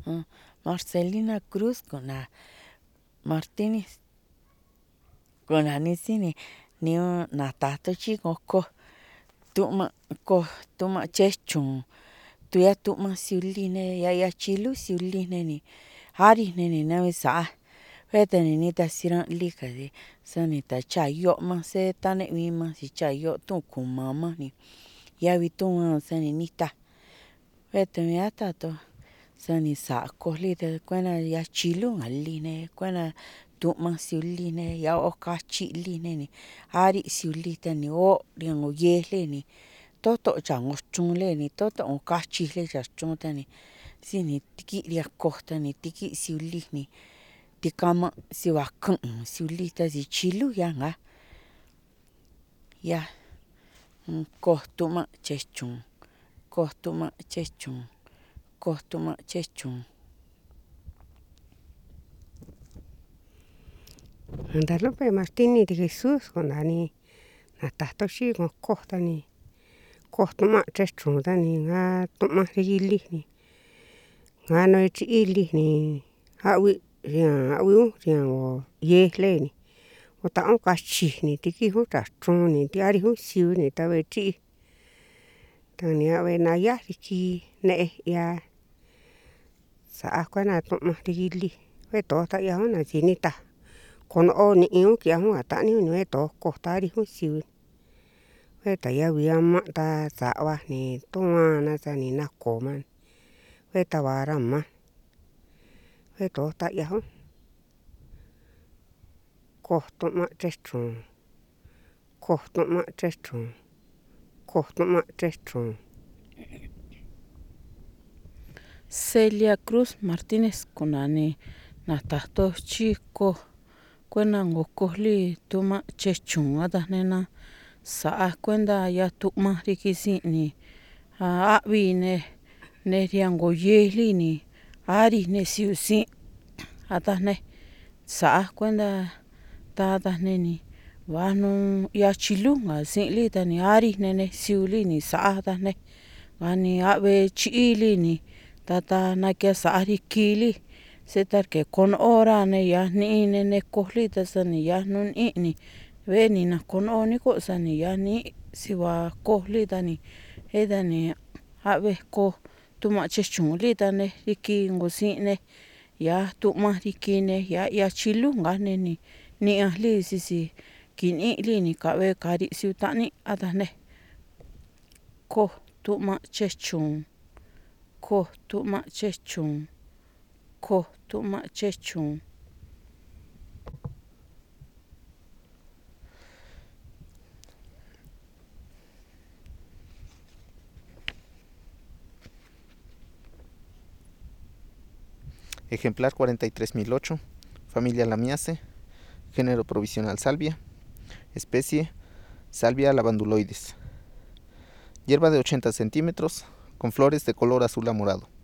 Marcelina Cruz kuna Martínez kuna nisini niu natahto chikoko tuma chechun tuya tuma siuline ya chilu siuline ni ari neni nawi sa'a veteni nita sira likadi sanita chayo mase tane wima si chayo tu kumama ni yavi tu sani nita vete miata to sani sako lite kuena ya chilu aline kuena tuma siuline ya okachi line ni ari siulite ni o riango yele ni toto chango chunle ni toto okachi le chachunta ni sini tiki riakota ni tiki siuli ni tikama sivakan siulita si chilu yanga ya kotuma chechun kotuma chechun kotuma chechun. Guadalupe Martínez de Jesús kunani natahto xi kojtani kojtuma chechun tani nga tuma rigili ni nga no chi'ili ni awi rian yejle ni uta kachini tiki chachun tiari siu ni tabe chi tani ave na ya riki ne'e ya sa'a kuena tuma rigili veto ta ya na sinita kono ni iu kia hua ta'ani nueto kojtari siu veta ya viama ta sa'va ni tuana sani na koma veta varama veto ta ya kojtuma chechun kojtuma chechun kojtuma chechun. Celia Cruz Martínez kunani natahto chiko kuena ngokojli tuma chechun adanena sa'a kuenda ya tuma rikisini avi ne riango yeli ni ari ne siusi atane sa'a kuenda tada neni vanu ya chilunga sili tani ari nene siuli ni sa'a tane vani ave chili ni tata nakia sa'ari kili setar ke kon ora ne ya ni nene kojli tasani ya nun ini veni na kon oni ko sani ya ni siva kojli tani edani ave ko tuma chechun litane riki ngosine ya tuma rikine ya chilunga neni ni ali sisi kini lini kave kari siutani adane ko tuma chechun ko tuma chechun ko tuma chechun. Ejemplar 43008, familia Lamiaceae, género provisional Salvia, especie Salvia lavanduloides. Hierba de 80 centímetros, con flores de color azul a morado.